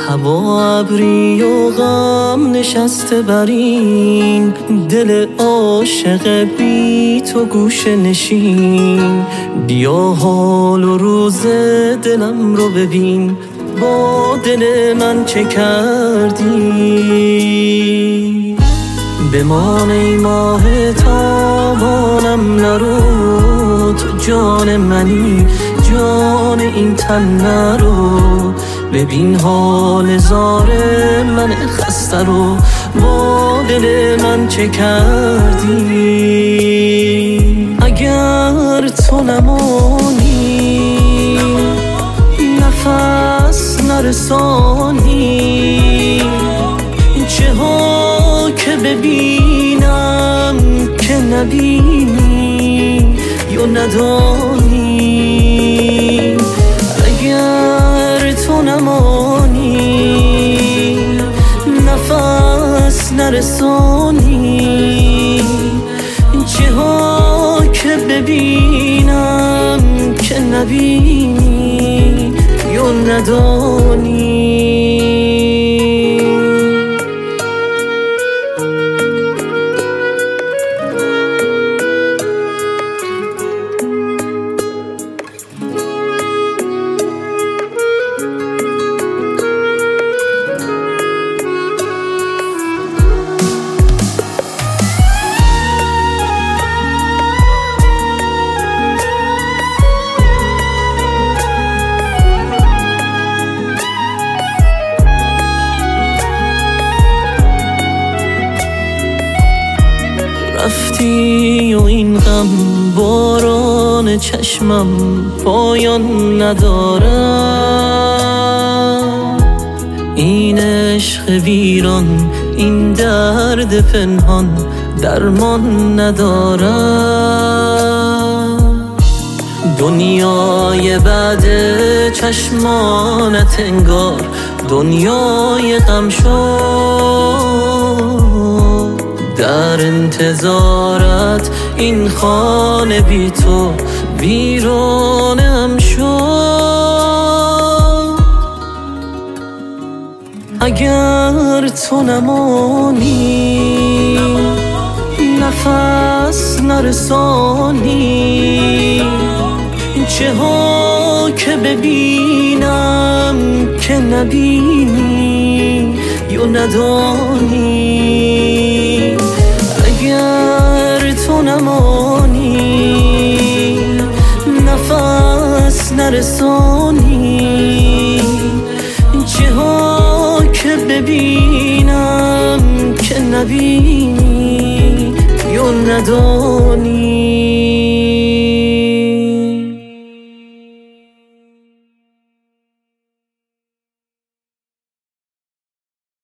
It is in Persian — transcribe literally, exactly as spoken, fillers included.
هوا ابری و غم نشسته بر این دل عاشق بی تو گوشه نشین. بیا حال و روز دلم رو ببین، با دل من چه کردی. بمان ای ماه تابانم نرو، تو جان منی جان این تن نرو. ببین حال زار من خسته رو، با دل من چه کردی. اگر تو نمانی نفس نرسانی، چه ها که ببینم که نبینی یا ندانی. اگر تو نمانی نفس نرسانی، چه ها که ببینم که نبینی یا ندانی. رفتی و این غم باران چشمم پایان ندارم. این عشق ویران این درد پنهان درمان ندارم. دنیای بعد چشمانت انگار دنیای غم شد. در انتظارت این خانه بی تو ویرانم شد. اگر تو نمانی نفس نرسانی، چه ها که ببینم که نبینی یا ندانی. اگر تو نمانی نفس نرسانی، چه ها که ببینم که نبینی یا ندانی.